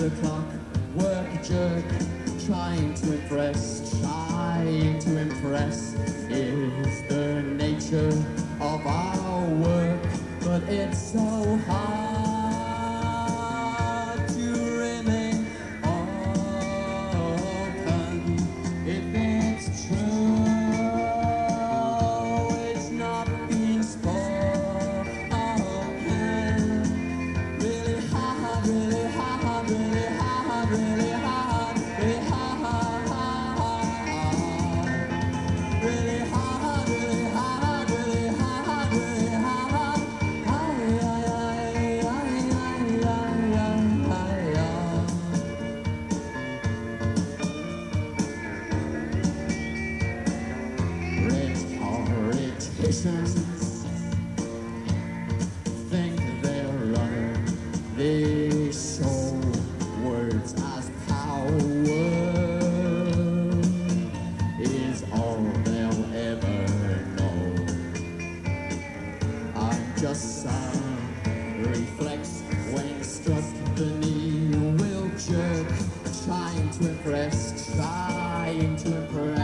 the clock, work a jerk, trying to impress is the nature of our work, but it's so hard to remain open if it's true. It's not being spoken. Really hard, really hard, really hard, really hard, really hard, really hard, really hard, really hard, really hard. Rhetoricians think they're running this show. Words as power is all they'll ever know. I'm just some reflex when struck the knee will jerk, trying to impress.